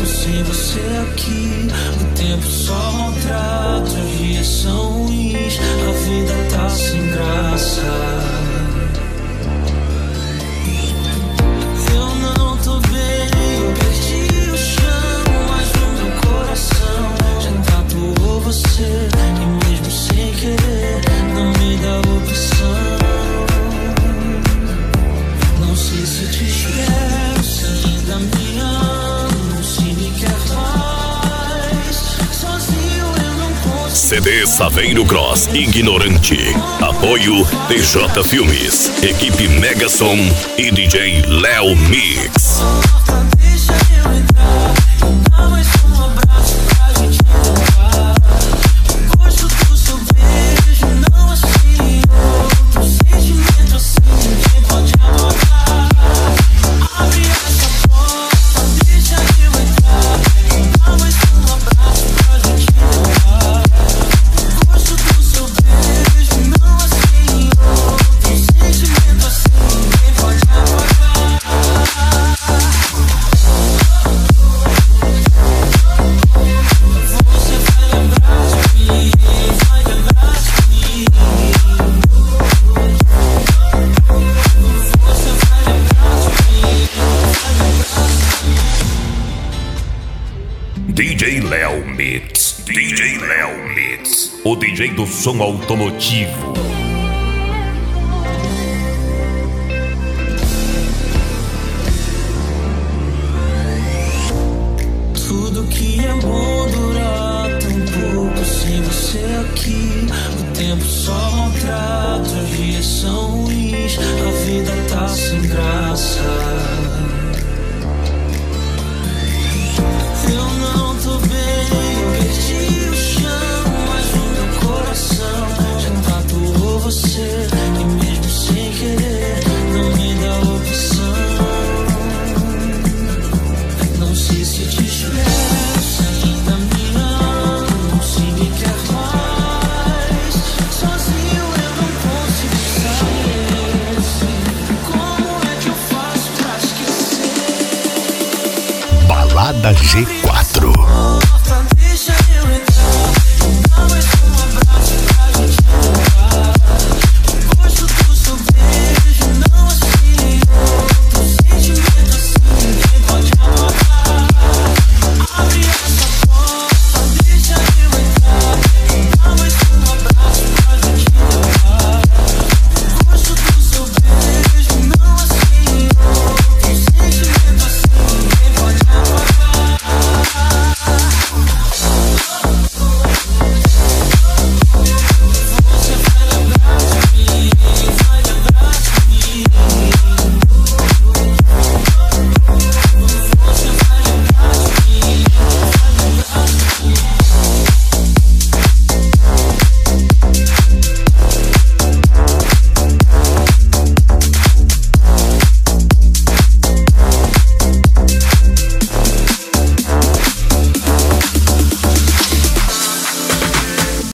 sem você aqui. O tempo só maltrata, os dias são ruins, a vida tá sem graça. Eu não tô bem, eu perdi o chão, mas o meu coração já tatuou você. E mesmo sem querer, não me dá opção. Não sei se te espero, se ainda me amo, se me quer mais. Sozinho eu não consigo. CD Saveiro Cross Ignorante. Apoio TJ Filmes, equipe Megasom e DJ Léo Mix. Deixa eu entrar e dá mais um abraço pra gente levar. Gosto do seu beijo, não assim outro sentimento assim, ninguém pode apagar. Abre essa porta, deixa eu entrar e dá mais um abraço pra gente levar. Gosto do seu beijo, não assim outro sentimento assim, ninguém pode apagar. Você vai lembrar de mim, vai lembrar de mim. Você vai lembrar de mim, vai lembrar de mim. DJ Léo Mix. DJ Léo Mix. O DJ do som automotivo. Tudo que é bom dura tão pouco sem você aqui. O tempo só maltrata, os dias são ruins, a vida tá sem graça. Eu não tô bem, eu perdi o chão, mas o meu coração já tatuou você. E mesmo sem querer, não me dá opção. Não sei se te espero, se ainda me amo, se me quer mais. Sozinho eu não consigo sair. Como é que eu faço pra esquecer? Balada G4.